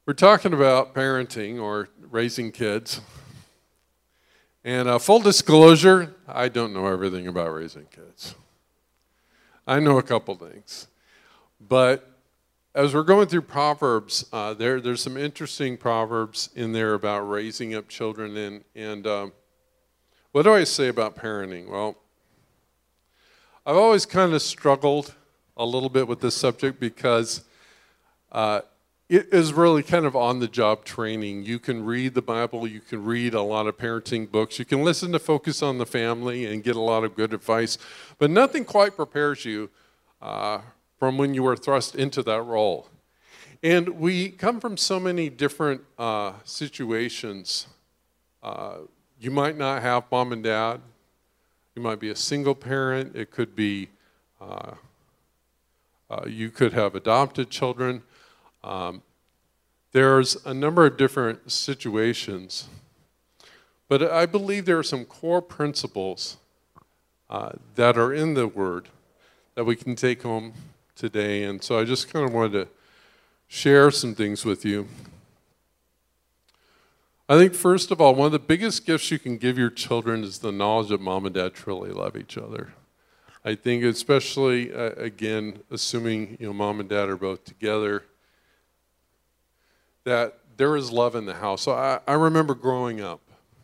We're talking about parenting or raising kids. And full disclosure, I don't know everything about raising kids. I know a couple things. But as we're going through Proverbs, there's some interesting Proverbs in there about raising up children. And what do I say about parenting? Well, I've always kind of struggled a little bit with this subject because it is really kind of on-the-job training. You can read the Bible, you can read a lot of parenting books, you can listen to Focus on the Family and get a lot of good advice, but nothing quite prepares you from when you were thrust into that role. And we come from so many different situations. You might not have mom and dad. You might be a single parent. It could be, you could have adopted children. There's a number of different situations, but I believe there are some core principles that are in the Word that we can take home today, and so I just kind of wanted to share some things with you. I think first of all, one of the biggest gifts you can give your children is the knowledge that mom and dad truly love each other. I think especially, again, assuming mom and dad are both together, that there is love in the house. So I remember growing up.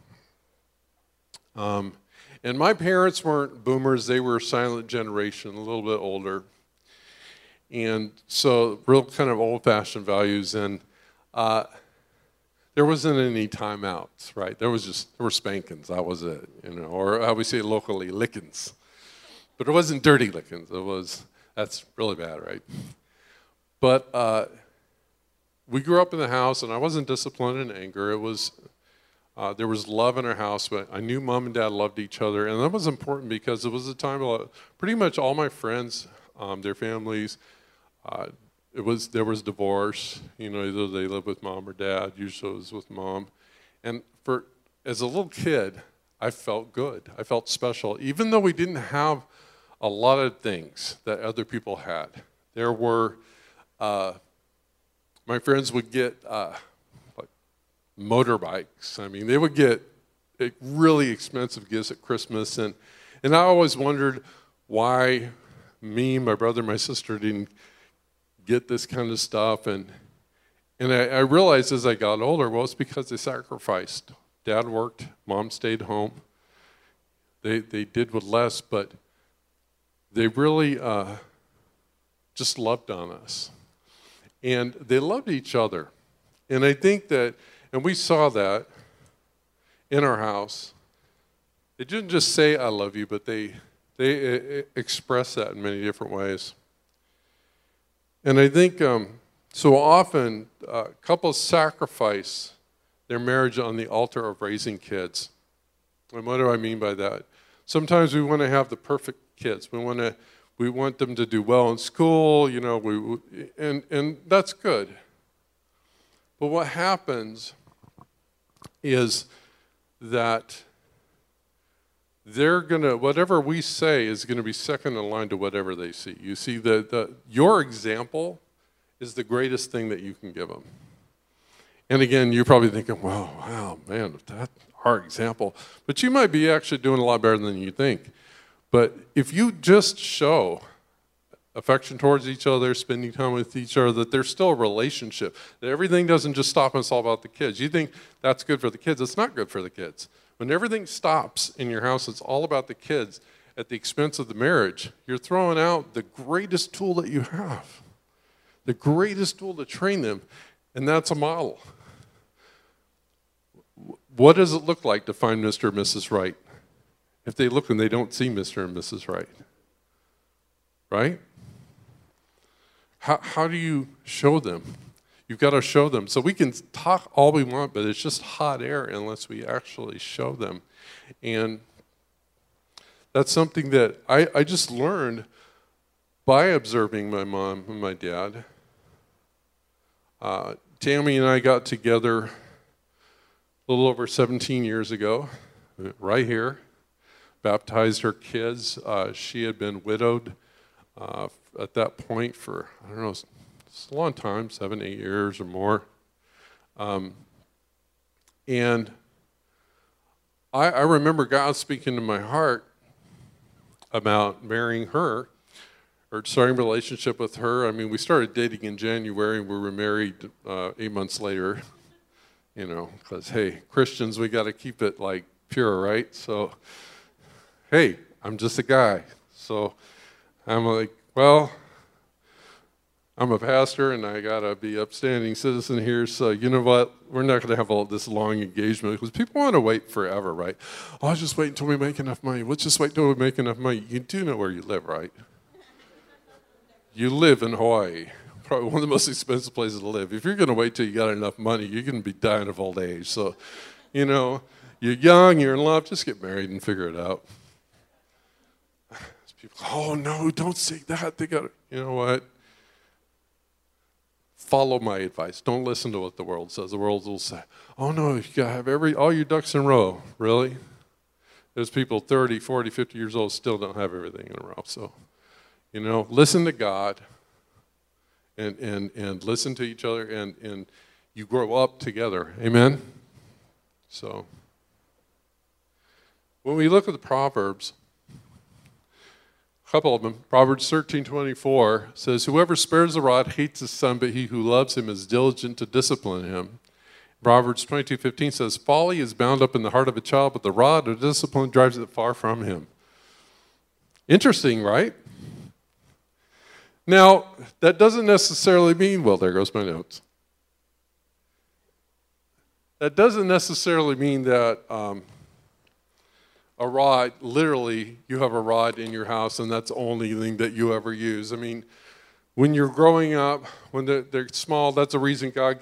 And my parents weren't boomers, they were a silent generation, a little bit older. And so real kind of old-fashioned values. And there wasn't any timeouts, right? There were spankings, that was it. Or how we say locally, lickings. But it wasn't dirty lickings. That's really bad, right? But we grew up in the house, and I wasn't disciplined in anger. There was love in our house, but I knew mom and dad loved each other, and that was important because it was a time pretty much all my friends, their families, there was divorce. Either they lived with mom or dad. Usually it was with mom, and as a little kid, I felt good. I felt special, even though we didn't have a lot of things that other people had. There were. My friends would get like motorbikes. I mean, they would get really expensive gifts at Christmas, and I always wondered why me, my brother, my sister didn't get this kind of stuff. And I realized as I got older, well, it's because they sacrificed. Dad worked, mom stayed home. They did with less, but they really just loved on us. And they loved each other. And I think that, and we saw that in our house. They didn't just say, I love you, but they expressed that in many different ways. And I think so often couples sacrifice their marriage on the altar of raising kids. And what do I mean by that? Sometimes we want to have the perfect kids. We want them to do well in school, and that's good. But what happens is that whatever we say is going to be second in line to whatever they see. You see, your example is the greatest thing that you can give them. And again, you're probably thinking, wow, man, that's our example. But you might be actually doing a lot better than you think. But if you just show affection towards each other, spending time with each other, that there's still a relationship, that everything doesn't just stop and it's all about the kids. You think that's good for the kids. It's not good for the kids. When everything stops in your house, it's all about the kids at the expense of the marriage. You're throwing out the greatest tool that you have, the greatest tool to train them, and that's a model. What does it look like to find Mr. and Mrs. Right? If they look and they don't see Mr. and Mrs. Right, right? How do you show them? You've got to show them. So we can talk all we want, but it's just hot air unless we actually show them. And that's something that I just learned by observing my mom and my dad. Tammy and I got together a little over 17 years ago, right here. Baptized her kids. She had been widowed at that point for, I don't know, it's a long time, 7, 8 years or more. And I remember God speaking to my heart about marrying her, or starting a relationship with her. I mean, we started dating in January, and we were married 8 months later, because, hey, Christians, we got to keep it, like, pure, right? So, hey, I'm just a guy. So I'm like, well, I'm a pastor, and I got to be upstanding citizen here, so you know what? We're not going to have all this long engagement, because people want to wait forever, right? Oh, I'll just wait until we make enough money. Let's just wait until we make enough money. You do know where you live, right? You live in Hawaii, probably one of the most expensive places to live. If you're going to wait till you got enough money, you're going to be dying of old age. So, you're young, you're in love, just get married and figure it out. People, oh no, don't say that. They got, you know what? Follow my advice. Don't listen to what the world says. The world will say, oh no, you got to have all your ducks in a row. Really? There's people 30, 40, 50 years old still don't have everything in a row. So, listen to God and listen to each other, and you grow up together. Amen? So, when we look at the Proverbs, a couple of them, Proverbs 13:24 says, whoever spares the rod hates his son, but he who loves him is diligent to discipline him. Proverbs 22:15 says, folly is bound up in the heart of a child, but the rod of discipline drives it far from him. Interesting, right? Now, that doesn't necessarily mean, well, there goes my notes. That doesn't necessarily mean that a rod, literally, you have a rod in your house and that's the only thing that you ever use. I mean, when you're growing up, when they're small, that's a reason God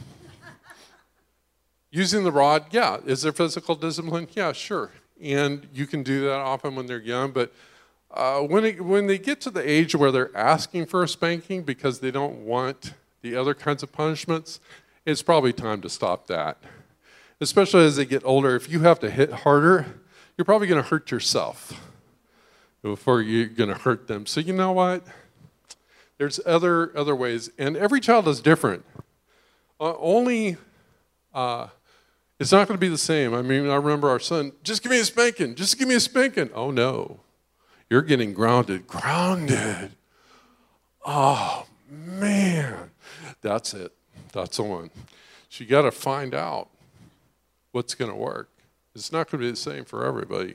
using the rod, yeah. Is there physical discipline? Yeah, sure. And you can do that often when they're young, but when they get to the age where they're asking for a spanking because they don't want the other kinds of punishments, it's probably time to stop that. Especially as they get older, if you have to hit harder, you're probably going to hurt yourself before you're going to hurt them. So you know what? There's other ways, and every child is different. It's not going to be the same. I mean, I remember our son, just give me a spanking, just give me a spanking. Oh no. You're getting grounded. Grounded. Oh, man. That's it. That's the one. So you got to find out what's going to work. It's not going to be the same for everybody.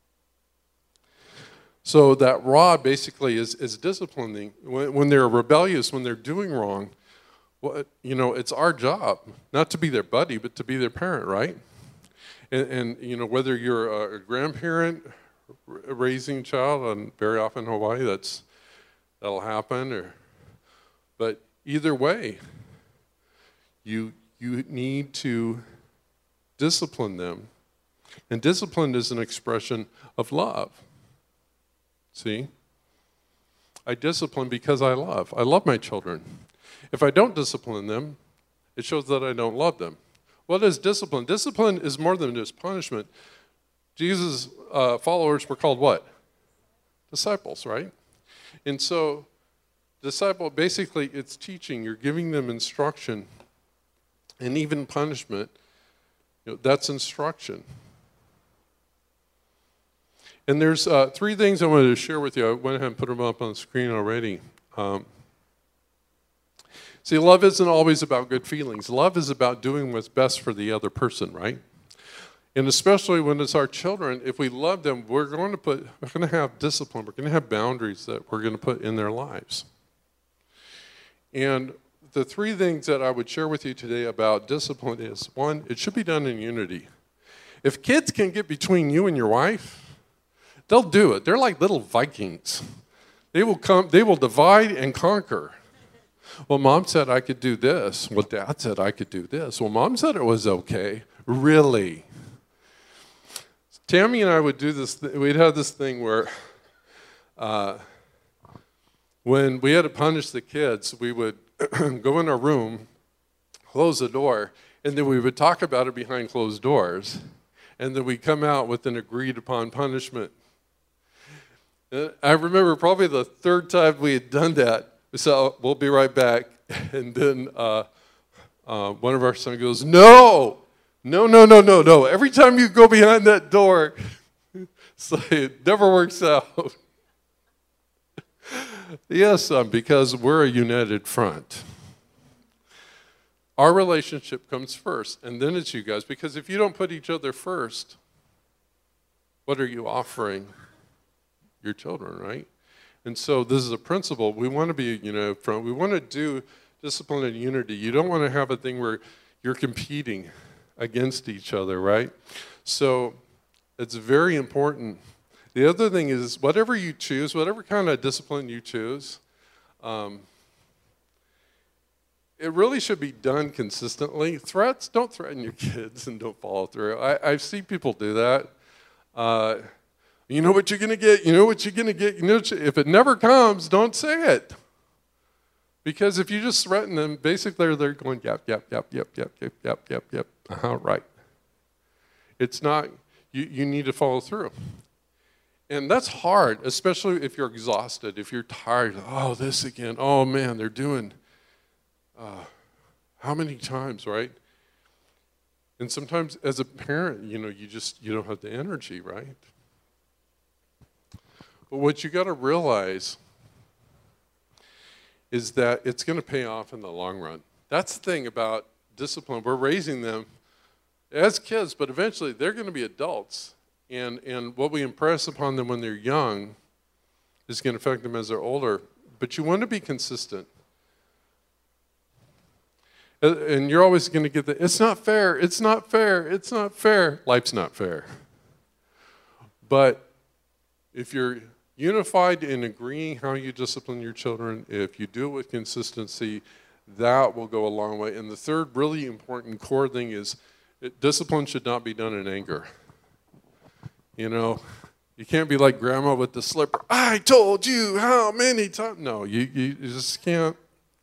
So that rod basically is disciplining. When they're rebellious, when they're doing wrong, well, it's our job not to be their buddy, but to be their parent, right? And whether you're a grandparent raising a child, and very often in Hawaii that'll happen, but either way, you need to discipline them, and discipline is an expression of love. See, I discipline because I love my children. If I don't discipline them, it shows that I don't love them. What is discipline? Discipline is more than just punishment. Jesus' followers were called what? Disciples, right? And so, disciple, basically, it's teaching. You're giving them instruction. And even punishment, that's instruction. And there's 3 things I wanted to share with you. I went ahead and put them up on the screen already. See, love isn't always about good feelings. Love is about doing what's best for the other person, right? And especially when it's our children, if we love them, we're going to have discipline. We're going to have boundaries that we're going to put in their lives. And the 3 things that I would share with you today about discipline is, 1, it should be done in unity. If kids can get between you and your wife, they'll do it. They're like little Vikings. They will divide and conquer. Well, Mom said I could do this. Well, Dad said I could do this. Well, Mom said it was okay. Really? Tammy and I would do this. We'd have this thing where when we had to punish the kids, we would go in our room, close the door, and then we would talk about it behind closed doors, and then we'd come out with an agreed upon punishment. And I remember probably the 3rd time we had done that, we said, we'll be right back, and then one of our sons goes, no, no, no, no, no, no. Every time you go behind that door, so it never works out. Yes, son, because we're a united front. Our relationship comes first, and then it's you guys. Because if you don't put each other first, what are you offering your children, right? And so this is a principle. We want to be, front. We want to do discipline and unity. You don't want to have a thing where you're competing against each other, right? So it's very important. The other thing is, whatever you choose, whatever kind of discipline you choose, it really should be done consistently. Threats, don't threaten your kids and don't follow through. I've seen people do that. You know what you're going to get, you know what you're going to get. If it never comes, don't say it. Because if you just threaten them, basically they're going, yep, yep, yep, yep, yep, yep, yep, yep, yep. Right. It's not, you need to follow through. And that's hard, especially if you're exhausted, if you're tired. Oh, this again. Oh, man, they're doing how many times, right? And sometimes as a parent, you don't have the energy, right? But what you got to realize is that it's going to pay off in the long run. That's the thing about discipline. We're raising them as kids, but eventually they're going to be adults. And what we impress upon them when they're young is going to affect them as they're older. But you want to be consistent. And you're always going to get the, it's not fair, it's not fair, it's not fair. Life's not fair. But if you're unified in agreeing how you discipline your children, if you do it with consistency, that will go a long way. And the third really important core thing is discipline should not be done in anger. You can't be like grandma with the slipper. I told you how many times. No, you just can't.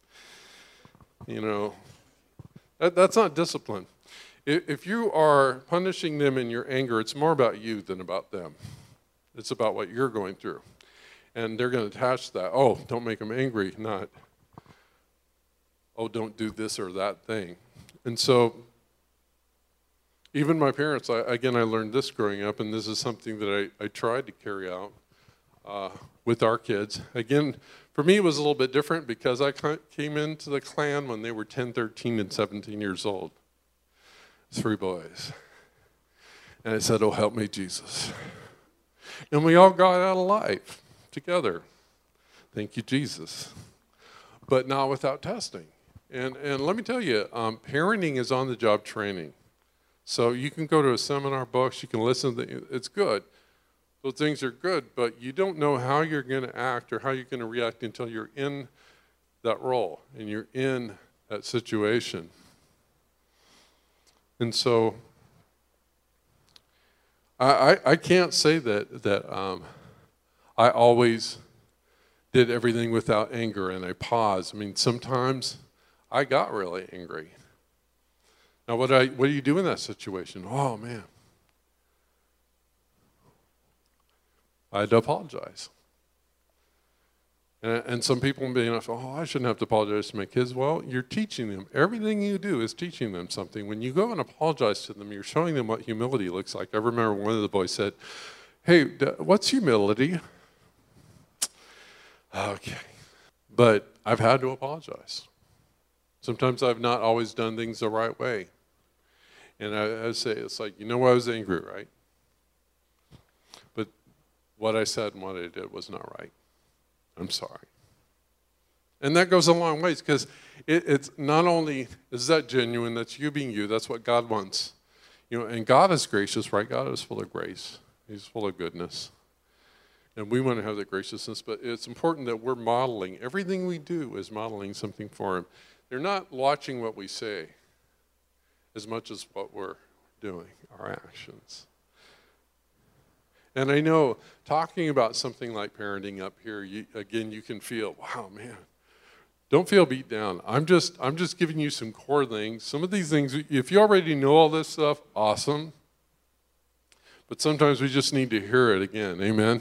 That's not discipline. If you are punishing them in your anger, it's more about you than about them. It's about what you're going through. And they're going to attach that. Oh, don't make them angry, not, oh, don't do this or that thing. And so even my parents, I learned this growing up, and this is something that I tried to carry out with our kids. Again, for me, it was a little bit different because I came into the clan when they were 10, 13, and 17 years old. 3 boys. And I said, oh, help me, Jesus. And we all got out alive together. Thank you, Jesus. But not without testing. And let me tell you, parenting is on-the-job training. So you can go to a seminar, books, you can listen, it's good. Those things are good, but you don't know how you're going to act or how you're going to react until you're in that role and you're in that situation. And so I can't say that I always did everything without anger and I paused. I mean, sometimes I got really angry. Now, what do you do in that situation? Oh, man. I had to apologize. And some people may not, oh, I shouldn't have to apologize to my kids. Well, you're teaching them. Everything you do is teaching them something. When you go and apologize to them, you're showing them what humility looks like. I remember one of the boys said, hey, what's humility? Okay. But I've had to apologize. Sometimes I've not always done things the right way. And I say, it's like, I was angry, right? But what I said and what I did was not right. I'm sorry. And that goes a long ways because it's not only is that genuine, that's you being you, that's what God wants. And God is gracious, right? God is full of grace. He's full of goodness. And we want to have that graciousness, but it's important that we're modeling. Everything we do is modeling something for Him. They're not watching what we say as much as what we're doing, our actions. And I know talking about something like parenting up here, you can feel, wow, man, don't feel beat down. I'm just giving you some core things. Some of these things, if you already know all this stuff, awesome. But sometimes we just need to hear it again, amen?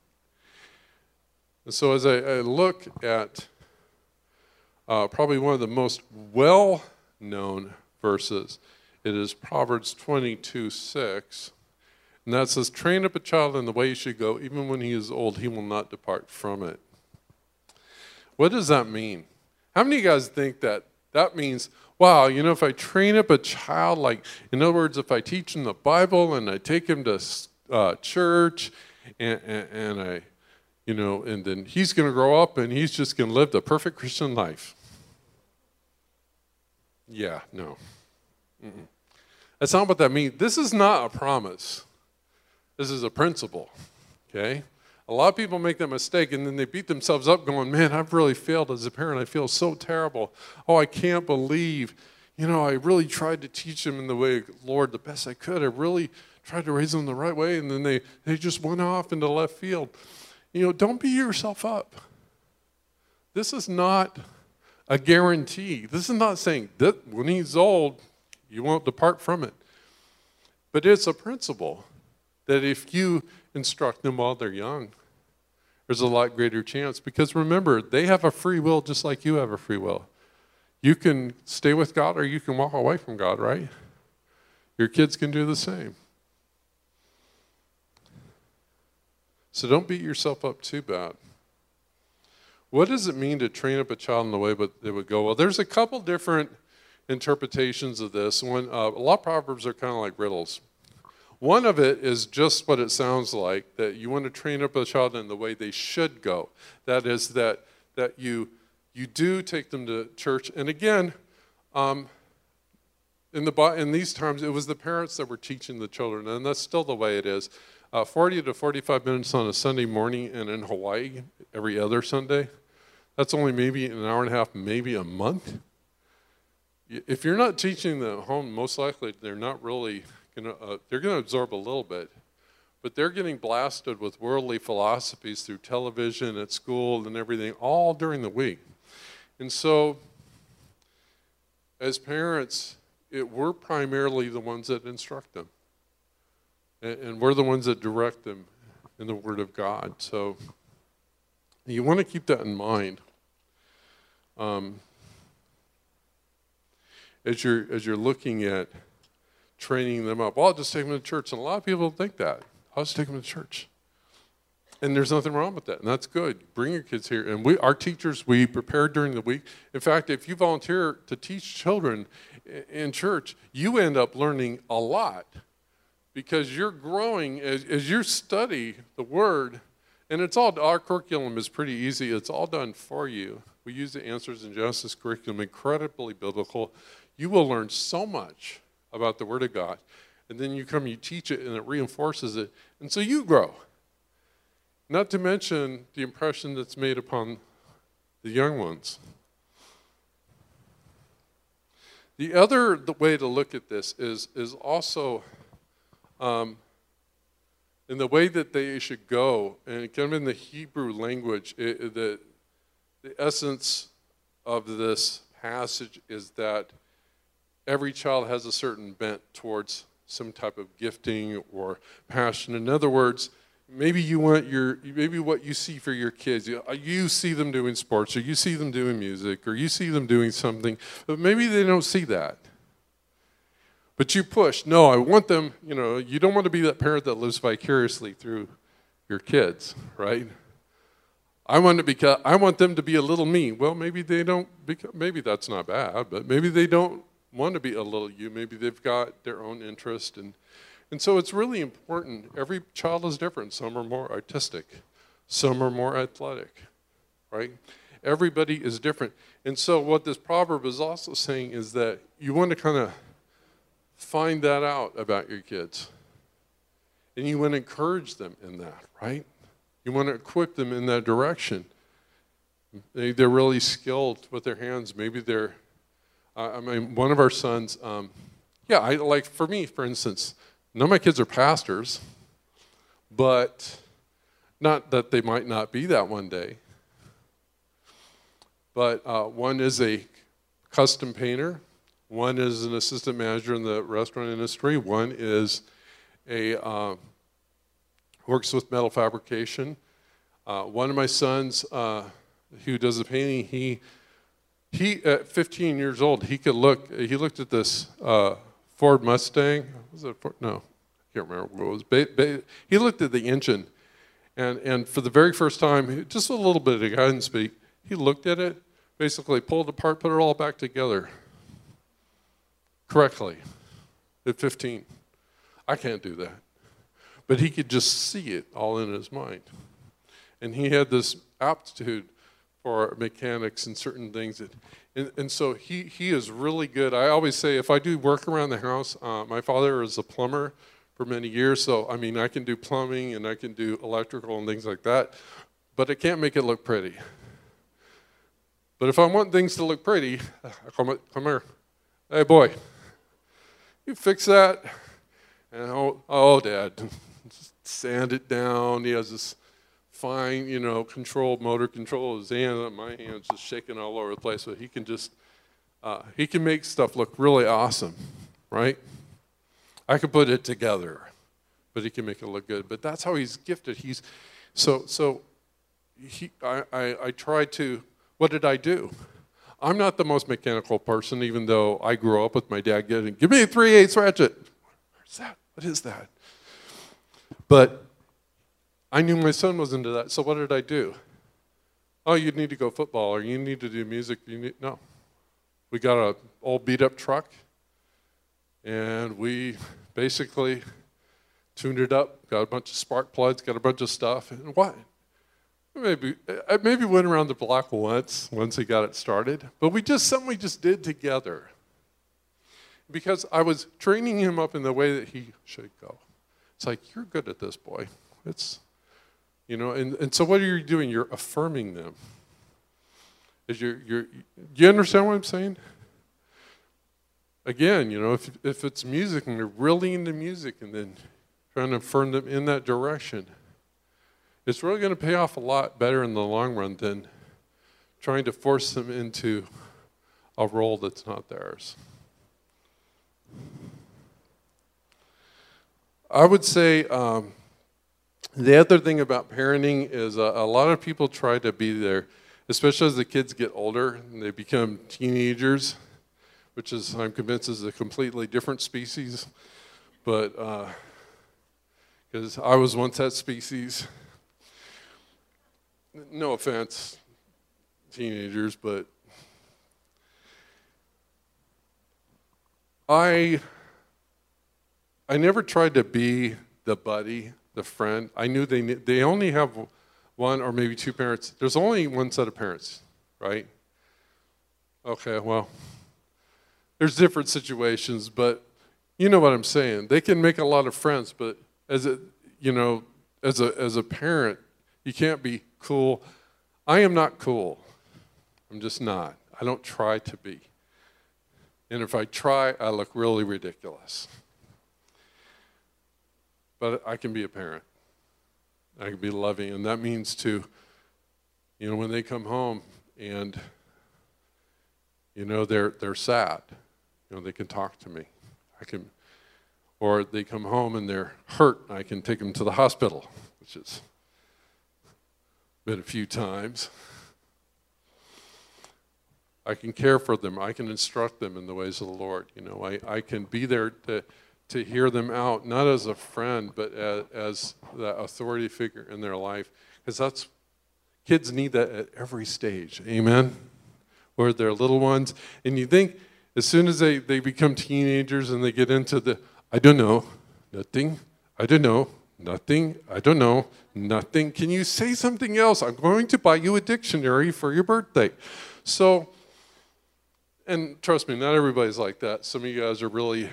And so as I look at probably one of the most well known verses. It is Proverbs 22:6. And that says, train up a child in the way he should go, even when he is old, he will not depart from it. What does that mean? How many of you guys think that means, wow, if I train up a child, like, in other words, if I teach him the Bible and I take him to church and I, and then he's going to grow up and he's just going to live the perfect Christian life. Yeah, no. Mm-mm. That's not what that means. This is not a promise. This is a principle, okay? A lot of people make that mistake, and then they beat themselves up going, man, I've really failed as a parent. I feel so terrible. Oh, I can't believe, I really tried to teach them in the way, Lord, the best I could. I really tried to raise them the right way, and then they just went off into left field. Don't beat yourself up. This is not a guarantee. This is not saying that when he's old, you won't depart from it. But it's a principle that if you instruct them while they're young, there's a lot greater chance. Because remember, they have a free will just like you have a free will. You can stay with God or you can walk away from God, right? Your kids can do the same. So don't beat yourself up too bad. What does it mean to train up a child in the way they would go? Well, there's a couple different interpretations of this. A lot of Proverbs are kind of like riddles. One of it is just what it sounds like, that you want to train up a child in the way they should go. That is that you do take them to church. And again, in these times, it was the parents that were teaching the children, and that's still the way it is. 40 to 45 minutes on a Sunday morning, and in Hawaii, every other Sunday. That's only maybe an hour and a half, maybe a month. If you're not teaching them at home, most likely they're not really they're going to absorb a little bit, but they're getting blasted with worldly philosophies through television, at school, and everything, all during the week. And so, as parents, we're primarily the ones that instruct them, and we're the ones that direct them in the Word of God. So, you want to keep that in mind. As you're looking at training them up. Well, I'll just take them to church. And a lot of people think that. I'll just take them to church. And there's nothing wrong with that. And that's good. Bring your kids here. And our teachers, we prepare during the week. In fact, if you volunteer to teach children in church, you end up learning a lot because you're growing as you study the Word. And our curriculum is pretty easy. It's all done for you. We use the Answers in Genesis curriculum, incredibly biblical. You will learn so much about the Word of God. And then you teach it, and it reinforces it. And so you grow. Not to mention the impression that's made upon the young ones. The other way to look at this is also in the way that they should go, and kind of in the Hebrew language, the essence of this passage is that every child has a certain bent towards some type of gifting or passion. In other words, maybe what you see for your kids, you see them doing sports, or you see them doing music, or you see them doing something, but maybe they don't see that. But you push. No, I want them, you don't want to be that parent that lives vicariously through your kids, right? I want them to be a little me. Well, maybe they don't, maybe that's not bad, but maybe they don't want to be a little you. Maybe they've got their own interest. And so it's really important. Every child is different. Some are more artistic. Some are more athletic, right? Everybody is different. And so what this proverb is also saying is that you want to kind of find that out about your kids. And you want to encourage them in that, right? You want to equip them in that direction. They're really skilled with their hands. Maybe they're one of our sons, for me, for instance, none of my kids are pastors, but not that they might not be that one day. But one is a custom painter, one is an assistant manager in the restaurant industry, one is works with metal fabrication. One of my sons who does the painting, he He, at 15 years old, he looked at this Ford Mustang. Was it Ford? No, I can't remember what it was. He looked at the engine, and for the very first time, just a little bit of guidance speak, he looked at it, basically pulled it apart, put it all back together correctly at 15. I can't do that. But he could just see it all in his mind. And he had this aptitude for mechanics and certain things. And so he is really good. I always say if I do work around the house, my father was a plumber for many years, so I mean I can do plumbing and I can do electrical and things like that, but I can't make it look pretty. But if I want things to look pretty, I come here, hey boy, you fix that, and oh Dad, just sand it down. He has this fine, motor control of his hand. My hand's just shaking all over the place, but he can just, he can make stuff look really awesome, right? I can put it together, but he can make it look good. But that's how he's gifted. I tried to, what did I do? I'm not the most mechanical person, even though I grew up with my dad getting, give me a 3/8 ratchet. Where's that? What is that? But I knew my son was into that, so what did I do? Oh, you need to go football, or you need to do music. No. We got an old beat-up truck, and we basically tuned it up, got a bunch of spark plugs, got a bunch of stuff, and what? I maybe went around the block once he got it started, but something we just did together. Because I was training him up in the way that he should go. It's like, you're good at this, boy. And so what are you doing? You're affirming them. Do you understand what I'm saying? Again, if it's music and they're really into music and then trying to affirm them in that direction, it's really going to pay off a lot better in the long run than trying to force them into a role that's not theirs. I would say the other thing about parenting is a lot of people try to be there, especially as the kids get older and they become teenagers, which is, I'm convinced, is a completely different species. But, because I was once that species. No offense, teenagers, but I never tried to be the buddy, the friend. I knew they only have one or maybe two parents. There's only one set of parents, right? Okay, well, there's different situations, but you know what I'm saying. They can make a lot of friends, but as a parent, you can't be cool. I am not cool. I'm just not. I don't try to be. And if I try, I look really ridiculous. But I can be a parent. I can be loving, and that means to, when they come home and, they're sad, they can talk to me. Or they come home and they're hurt, I can take them to the hospital, which has been a few times. I can care for them. I can instruct them in the ways of the Lord. I can be there to hear them out, not as a friend, but as the authority figure in their life. Because kids need that at every stage. Amen? Where they're little ones. And you think as soon as they become teenagers and they get into I don't know, nothing, I don't know, nothing, I don't know, nothing. Can you say something else? I'm going to buy you a dictionary for your birthday. So, and trust me, not everybody's like that. Some of you guys are really,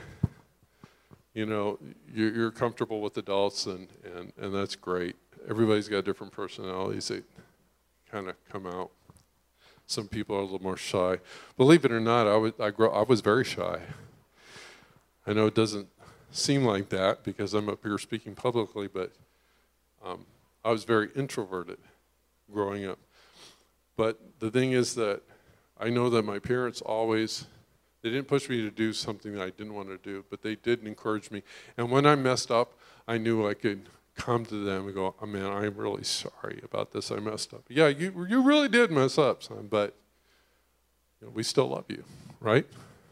you're comfortable with adults, and that's great. Everybody's got different personalities that kind of come out. Some people are a little more shy. Believe it or not, I was very shy. I know it doesn't seem like that because I'm up here speaking publicly, but I was very introverted growing up. But the thing is that I know that my parents they didn't push me to do something that I didn't want to do, but they did encourage me. And when I messed up, I knew I could come to them and go, oh, man, I'm really sorry about this. I messed up. Yeah, you really did mess up, son, but we still love you, right?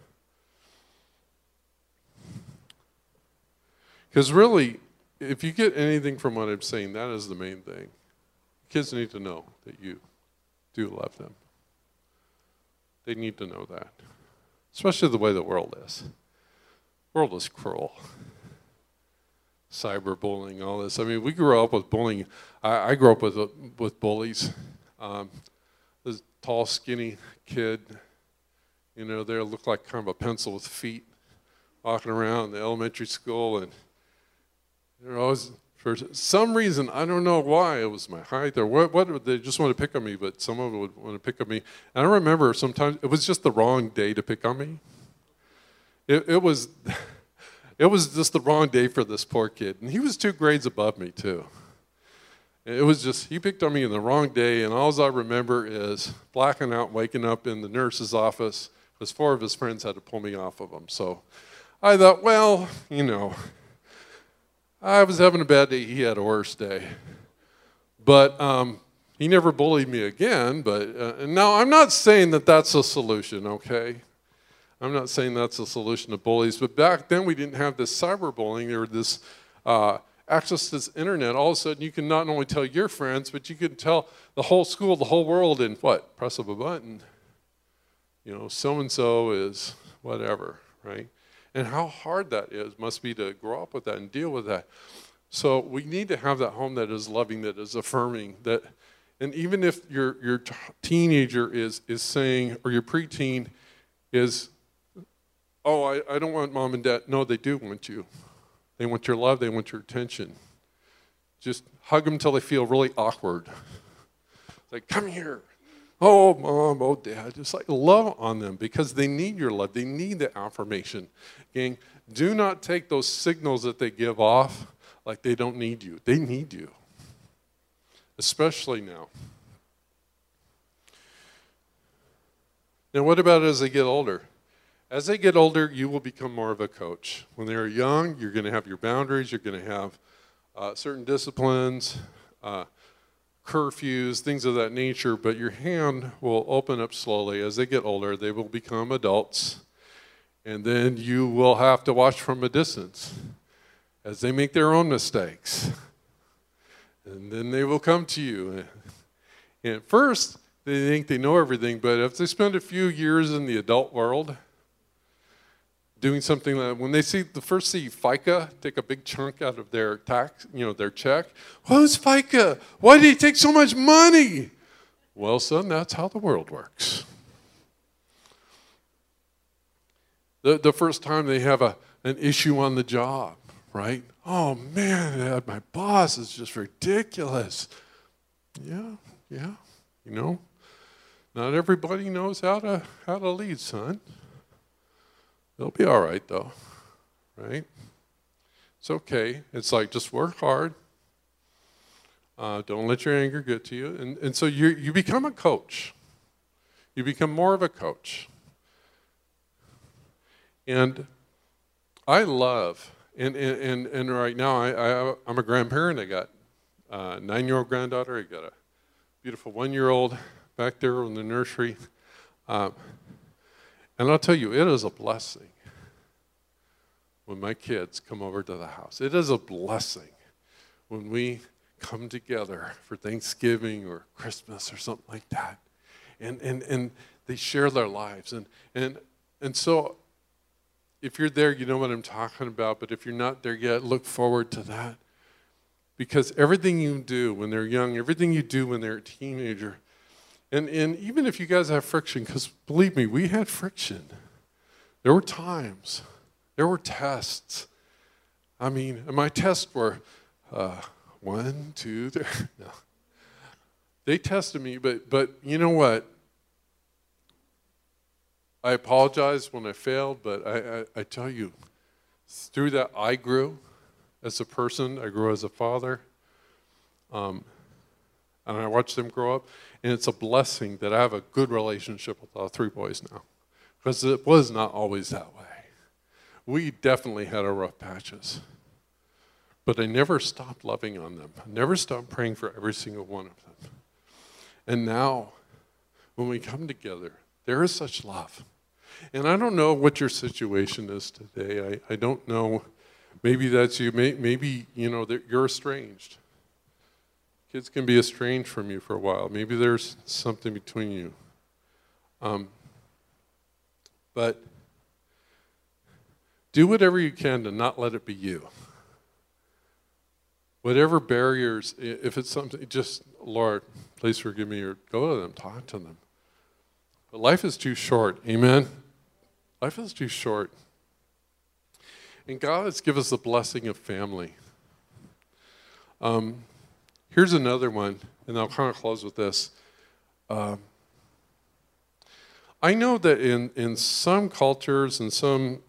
Because really, if you get anything from what I'm saying, that is the main thing. Kids need to know that you do love them. They need to know that. Especially the way the world is. The world is cruel. Cyberbullying, all this. I mean, we grew up with bullying. I grew up with bullies. This tall, skinny kid, they looked like kind of a pencil with feet, walking around the elementary school, and they're always, for some reason, I don't know why, it was my height or what they just want to pick on me, but some of them would want to pick on me. And I remember sometimes it was just the wrong day to pick on me. It was just the wrong day for this poor kid. And he was 2 grades above me, too. It was just, he picked on me in the wrong day, and all I remember is blacking out, waking up in the nurse's office, because 4 of his friends had to pull me off of him. So I thought, well, I was having a bad day. He had a worse day. But he never bullied me again. But now, I'm not saying that that's a solution, okay? I'm not saying that's a solution to bullies. But back then, we didn't have this cyberbullying or this access to this internet. All of a sudden, you can not only tell your friends, but you can tell the whole school, the whole world in what? Press of a button. So-and-so is whatever, right? And how hard that must be to grow up with that and deal with that. So we need to have that home that is loving, that is affirming, and even if your teenager is saying, or your preteen is, oh, I don't want mom and dad. No, they do want you. They want your love. They want your attention. Just hug them until they feel really awkward. It's like, come here. Oh, mom, oh, dad. Just like love on them because they need your love. They need the affirmation. Gang, do not take those signals that they give off like they don't need you. They need you, especially now. Now, what about as they get older? As they get older, you will become more of a coach. When they're young, you're going to have your boundaries. You're going to have certain disciplines, curfews, things of that nature, but your hand will open up slowly. As they get older, they will become adults, and then you will have to watch from a distance as they make their own mistakes. And then they will come to you. And at first, they think they know everything, but if they spend a few years in the adult world, doing something like when they see FICA take a big chunk out of their tax, their check. Who's FICA? Why did he take so much money? Well, son, that's how the world works. The first time they have an issue on the job, right? Oh man, my boss is just ridiculous. Yeah. Not everybody knows how to lead, son. They'll be all right, though, right? It's okay. It's like just work hard. Don't let your anger get to you. And so you become a coach. You become more of a coach. And I love, and right now I'm a grandparent. I got a 9-year-old granddaughter. I got a beautiful 1-year-old back there in the nursery. And I'll tell you, it is a blessing when my kids come over to the house. It is a blessing when we come together for Thanksgiving or Christmas or something like that. And they share their lives. And so if you're there, you know what I'm talking about. But if you're not there yet, look forward to that. Because everything you do when they're young, everything you do when they're a teenager, and even if you guys have friction, because believe me, we had friction. There were times. There were tests. I mean, my tests were 1, 2, 3. No. They tested me, but you know what? I apologize when I failed, but I tell you, through that I grew as a person. I grew as a father. And I watched them grow up. And it's a blessing that I have a good relationship with all 3 boys now. Because it was not always that way. We definitely had our rough patches. But I never stopped loving on them. I never stopped praying for every single one of them. And now, when we come together, There is such love. And I don't know what your situation is today. I don't know. Maybe that's you. Maybe, that you're estranged. Kids can be estranged from you for a while. Maybe there's something between you. But do whatever you can to not let it be you. Whatever barriers, if it's something, just, Lord, please forgive me, or go to them, talk to them. But life is too short, amen? Life is too short. And God has given us the blessing of family. Here's another one, and I'll kind of close with this. I know that in some cultures and some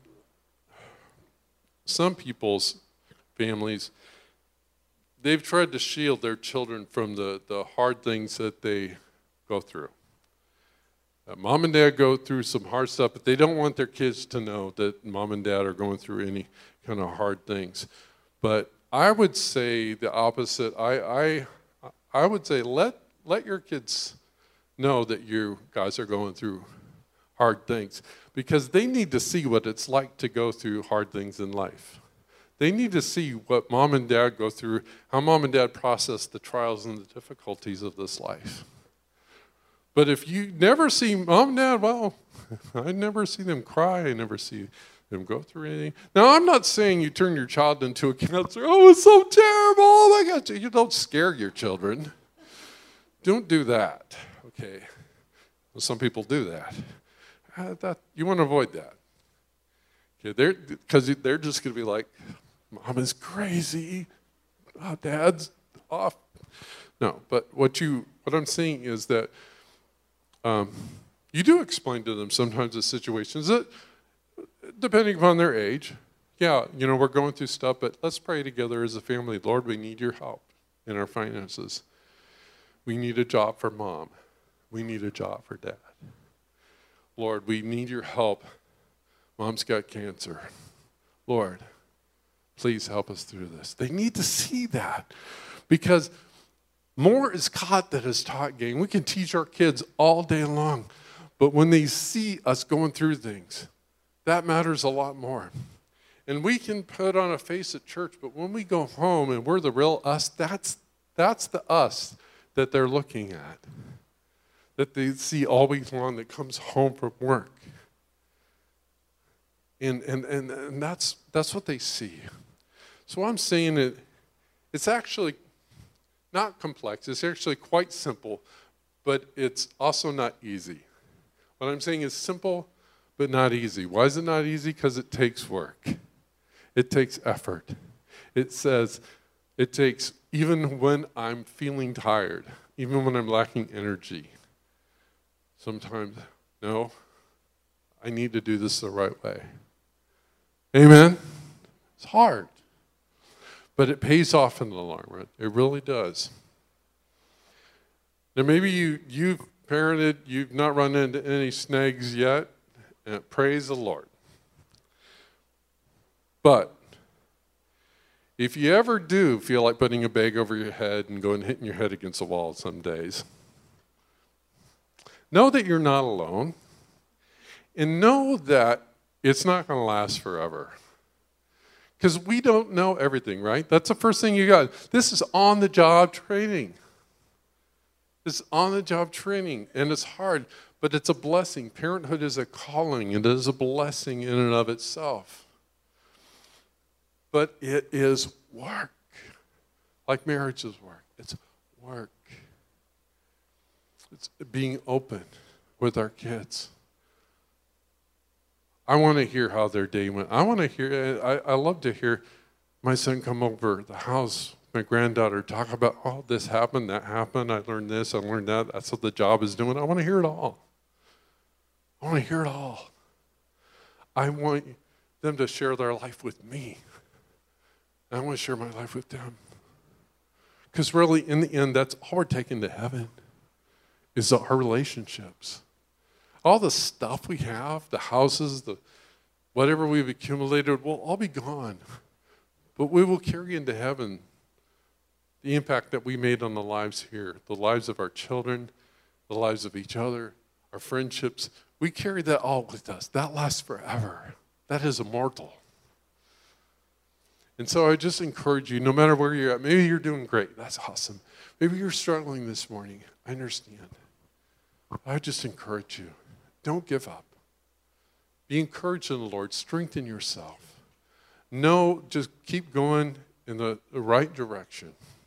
people's families, they've tried to shield their children from the hard things that they go through. Mom and dad go through some hard stuff, but they don't want their kids to know that mom and dad are going through any kind of hard things. But I would say the opposite. I would say let your kids know that you guys are going through hard things, because they need to see what it's like to go through hard things in life. They need to see what mom and dad go through, how mom and dad process the trials and the difficulties of this life. But if you never see mom and dad, well, I never see them cry. I never see them go through anything. Now, I'm not saying you turn your child into a counselor. Oh, it's so terrible. Oh, my God. You don't scare your children. Don't do that, okay? Well, some people do that. You want to avoid that. Okay, because they're just going to be like, Mom is crazy. Oh, Dad's off. No, but what I'm saying is that you do explain to them sometimes the situations that, depending upon their age, yeah, we're going through stuff, but let's pray together as a family. Lord, we need your help in our finances. We need a job for mom. We need a job for dad. Lord, we need your help. Mom's got cancer. Lord, please help us through this. They need to see that, because more is caught than is taught, gang. We can teach our kids all day long, but when they see us going through things, that matters a lot more. And we can put on a face at church, but when we go home and we're the real us, that's the us that they're looking at, that they see all week long that comes home from work. And that's what they see. So I'm saying it's actually not complex. It's actually quite simple, but it's also not easy. What I'm saying is simple, but not easy. Why is it not easy? Because it takes work. It takes effort. It says it takes, even when I'm feeling tired, even when I'm lacking energy, sometimes, no, I need to do this the right way. Amen? It's hard. But it pays off in the long run. It really does. Now maybe you've parented, you've not run into any snags yet, and praise the Lord. But if you ever do feel like putting a bag over your head and going hitting your head against the wall some days, know that you're not alone, and know that it's not going to last forever. Because we don't know everything, right? That's the first thing you got. This is on-the-job training. It's on-the-job training, and it's hard, but it's a blessing. Parenthood is a calling, and it is a blessing in and of itself. But it is work, like marriage is work. It's work. It's being open with our kids. I want to hear how their day went. I love to hear my son come over the house, my granddaughter talk about, oh, this happened, that happened, I learned this, I learned that, that's what the job is doing. I want to hear it all. I want to hear it all. I want them to share their life with me. I want to share my life with them. Because really, in the end, that's all we're taking to heaven, is our relationships. All the stuff we have, the houses, whatever we've accumulated, will all be gone. But we will carry into heaven the impact that we made on the lives here, the lives of our children, the lives of each other, our friendships. We carry that all with us. That lasts forever. That is immortal. And so I just encourage you, no matter where you're at, maybe you're doing great. That's awesome. Maybe you're struggling this morning. I understand. I just encourage you, don't give up. Be encouraged in the Lord. Strengthen yourself. No, just keep going in the right direction.